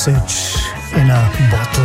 Message in a Bottle.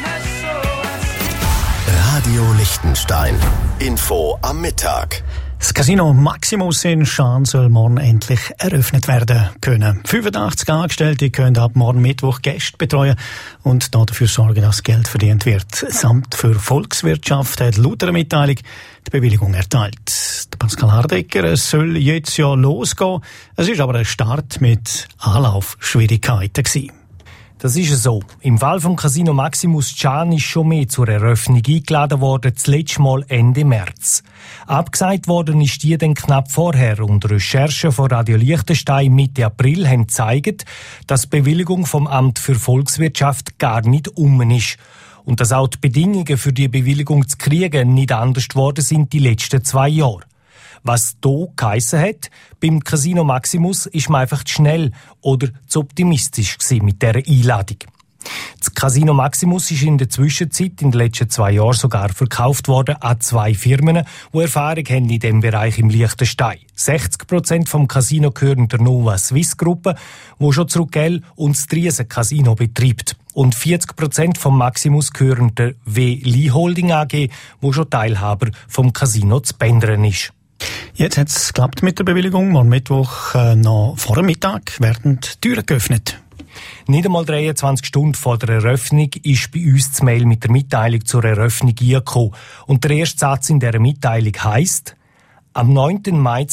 Radio Liechtenstein. Info am Mittag. Das Casino Maximus in Schaan soll morgen endlich eröffnet werden können. 85 Angestellte können ab morgen Mittwoch Gäste betreuen und dafür sorgen, dass Geld verdient wird. Das Amt für Volkswirtschaft hat laut einer Mitteilung die Bewilligung erteilt. Pascal Hardecker, es soll jetzt ja losgehen. Es ist aber ein Start mit Anlaufschwierigkeiten gewesen. Das ist so. Im Fall vom Casino Maximus Schaan ist schon mehr zur Eröffnung eingeladen worden, das letzte Mal Ende März. Abgesagt worden ist die dann knapp vorher und Recherchen von Radio Liechtenstein Mitte April haben gezeigt, dass die Bewilligung vom Amt für Volkswirtschaft gar nicht ist. Und dass auch die Bedingungen für die Bewilligung zu kriegen nicht anders geworden sind die letzten 2 Jahre. Was hier geheissen hat, beim Casino Maximus ist man einfach zu schnell oder zu optimistisch gewesen mit dieser Einladung. Das Casino Maximus ist in der Zwischenzeit in den letzten 2 Jahren sogar verkauft worden an 2 Firmen, die Erfahrung haben in diesem Bereich im Liechtenstein. 60% vom Casino gehören der Nova Swiss Gruppe, die schon zurückgell und das Triesen Casino betreibt. Und 40% vom Maximus gehören der W. Lee Holding AG, die schon Teilhaber vom Casino zu Bendern ist. Jetzt hat es geklappt mit der Bewilligung. Am Mittwoch noch vor dem Mittag werden die Türen geöffnet. Nicht einmal 23 Stunden vor der Eröffnung ist bei uns das Mail mit der Mitteilung zur Eröffnung eingekommen. Und der erste Satz in dieser Mitteilung heisst: Am 9. Mai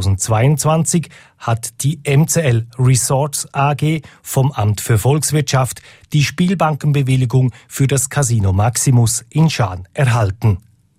2022 hat die MCL Resorts AG vom Amt für Volkswirtschaft die Spielbankenbewilligung für das Casino Maximus in Schaan erhalten.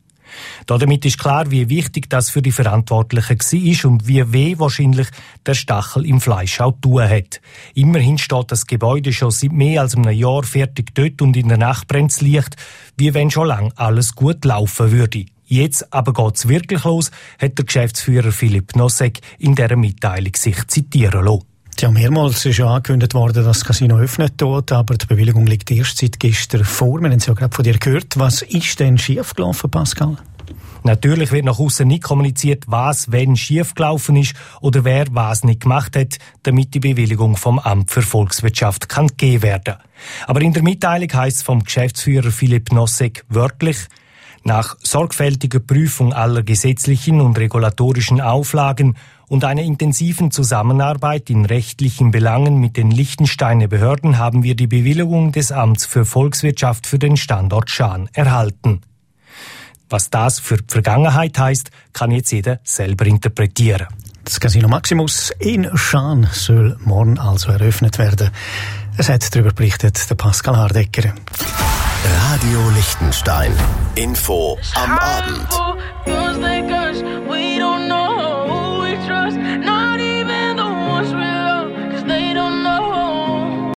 Damit ist klar, wie wichtig das für die Verantwortlichen war und wie weh wahrscheinlich der Stachel im Fleisch auch tun hat. Immerhin steht das Gebäude schon seit mehr als einem Jahr fertig dort und in der Nacht brennt das Licht, wie wenn schon lang alles gut laufen würde. Jetzt aber geht's wirklich los, hat der Geschäftsführer Philipp Nosek in dieser Mitteilung sich zitieren lassen. Ja, mehrmals ist ja angekündigt worden, dass das Casino öffnet dort, aber die Bewilligung liegt erst seit gestern vor. Wir haben es ja gerade von dir gehört. Was ist denn schiefgelaufen, Pascal? Natürlich wird nach außen nicht kommuniziert, was wenn schiefgelaufen ist oder wer was nicht gemacht hat, damit die Bewilligung vom Amt für Volkswirtschaft kann gegeben werden. Aber in der Mitteilung heisst es vom Geschäftsführer Philipp Nosek wörtlich: Nach sorgfältiger Prüfung aller gesetzlichen und regulatorischen Auflagen und einer intensiven Zusammenarbeit in rechtlichen Belangen mit den Liechtensteiner Behörden haben wir die Bewilligung des Amts für Volkswirtschaft für den Standort Schaan erhalten. Was das für die Vergangenheit heisst, kann jetzt jeder selber interpretieren. Das Casino Maximus in Schaan soll morgen also eröffnet werden. Es hat darüber berichtet der Pascal Hardecker. Radio Liechtenstein. Info am Abend.